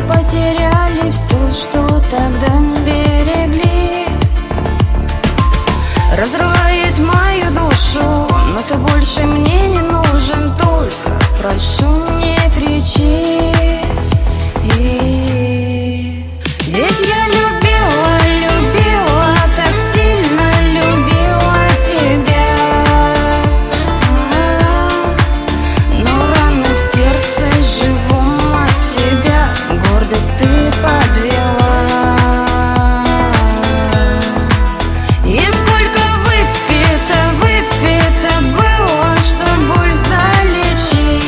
потеряли все, что тогда берегли. Разрывает мою душу, но ты больше мне не нужен. Только прошу, не кричи. Ведь я любила, любила, так сильно любила тебя. Но рану в сердце живом от тебя гордость ты подвела. И сколько выпито, выпито было, что боль залечить,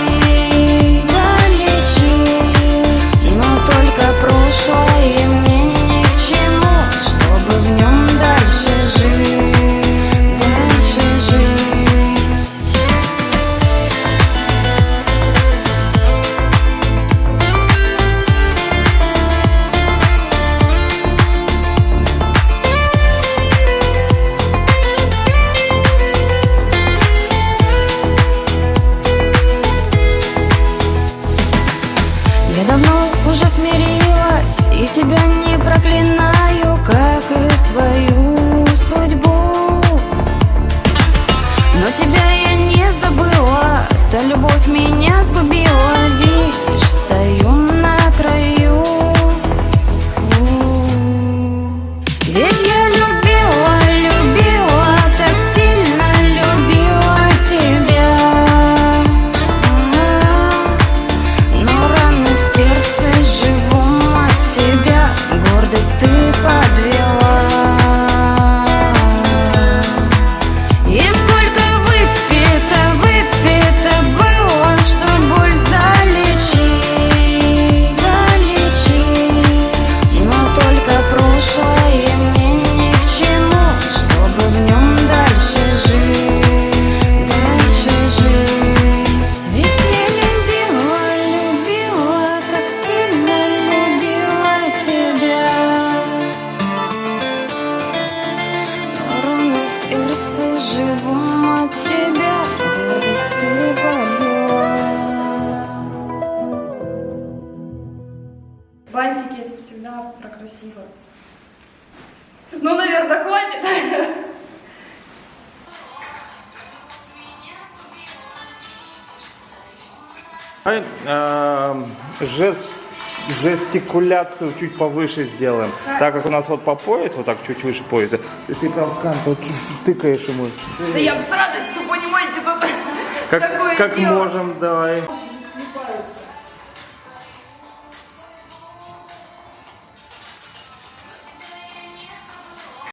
залечить. Но только прошлое мне ни к чему, чтобы в нем дальше жить, дальше жить. Я давно уже смирилась и тебя не проклинаю, как и свою судьбу. Но тебя я не забыла, та любовь меня сгубила. Видишь, стою на краю. Ведь я любила, любила, так сильно любила тебя. Но рану в сердце живом от тебя гордость ты подвела. И сколько выпито, выпито было, что боль залечить, залечить. Но только прошлое мне ни к чему, чтобы в нем дальше жить, дальше жить. Ведь я любила, любила, так сильно любила тебя. Но рану в сердце живом от тебя гордость ты подвела. Бантики — это всегда про красиво. Ну, наверное, хватит. Жестикуляцию чуть повыше сделаем. Так как у нас вот по пояс, вот так чуть выше пояса, и ты прям в кант вот тыкаешь ему. Да я бы с радостью, понимаете, тут такое Как дело. можем, давай.